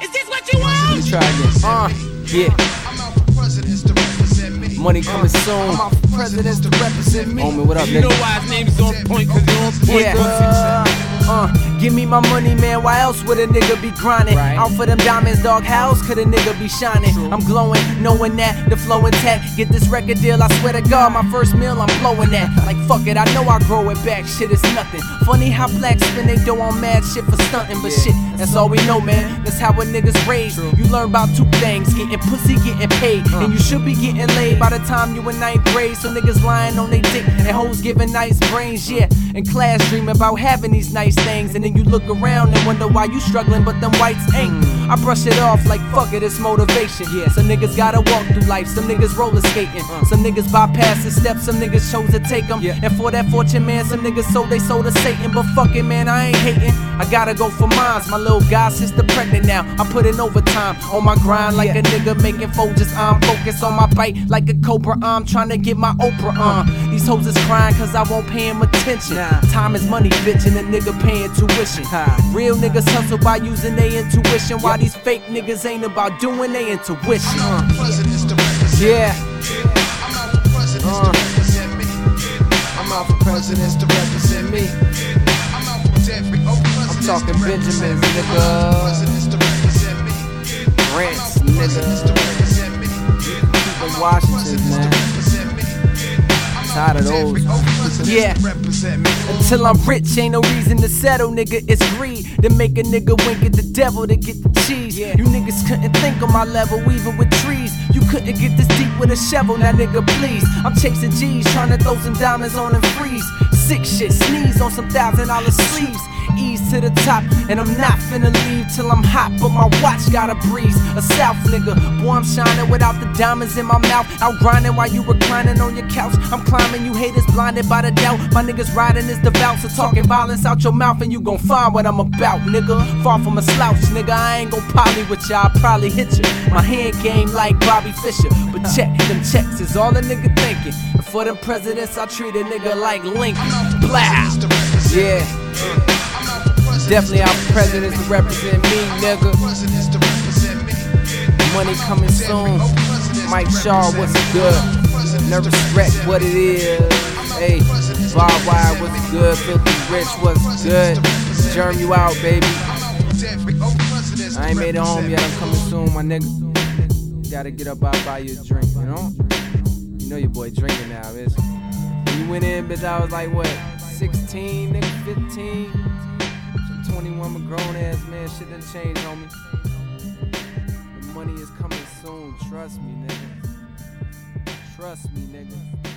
Is this what you want? Let me try again. Yeah. Money coming soon. I'm out for presidents to represent me. Homie, what up, nigga? You know why his name is on point, cause you're on point. Yeah. Give me my money, man. Why else would a nigga be grinding? Right. Out for them diamonds, dog. How else could a nigga be shining? True. I'm glowing, knowing that the flow intact. Get this record deal, I swear to God, my first meal, I'm blowing that. Like fuck it, I know I grow it back. Shit is nothing. Funny how blacks spend they dough on mad shit for stunting, but shit, that's all we know, man. That's how a nigga's raised. True. You learn about two things: getting pussy, getting paid, and you should be getting laid by the time you in ninth grade. So niggas lying on they dick and hoes giving nice brains, yeah. In class dreaming about having these nice things, and then you look around and wonder why you struggling, but them whites ain't. I brush it off like fuck it, it's motivation. Yeah, some niggas gotta walk through life, some niggas roller skating, some niggas bypass the steps, some niggas chose to take them. And for that fortune, man, some niggas sold they soul to Satan. But fuck it, man, I ain't hating. I gotta go for mines. My little god sister pregnant now. I put in overtime on my grind like a nigga making Folgers. I'm focused on my bite like a cobra. I'm trying to get my Oprah. These hoes is crying cause I won't pay him attention. Time is money, bitch, and a nigga paying tuition. Real niggas hustle by using their intuition, while these fake niggas ain't about doing their intuition. Yeah. I'm out for presidents to represent me. I'm talking Benjamins, nigga. Grants, nigga. Keeping Washington, man. Tired of those. Yeah. Until I'm rich, ain't no reason to settle, nigga. It's greed to make a nigga wink at the devil to get the cheese. You niggas couldn't think on my level, even with trees. You couldn't get this deep with a shovel, now nigga, please. I'm chasing G's, trying to throw some diamonds on and freeze. Sick shit, sneeze on some $1,000 sleeves. Ease to the top, and I'm not finna leave till I'm hot, but my watch got a breeze. A South nigga, boy, I'm shining without the diamonds in my mouth. Out grinding while you reclining on your couch. I'm climbing, you haters blinded by the doubt. My niggas riding is devout, so talking violence out your mouth and you gon' find what I'm about, nigga. Far from a slouch, nigga, I ain't gon' poly with ya, I'll probably hit ya. My hand game like Bobby Fischer, but check, them checks is all a nigga thinking. And for them presidents, I treat a nigga like Lincoln. Blah! Yeah. Definitely our presidents to represent me, nigga. Money coming soon. Mike Shaw, what's good? Nervous Wreck, what it is? Hey, Bob Wire, what's good? Filthy Rich, what's good? Germ, you out, baby. I ain't made it home yet, I'm coming soon, my nigga. Gotta get up, I'll buy you a drink, you know? You know your boy drinking now, bitch. When you went in, bitch, I was like, what, 16, nigga, 15? 21, I'm a grown ass man, shit done changed, homie. The money is coming soon, trust me, nigga. Trust me, nigga.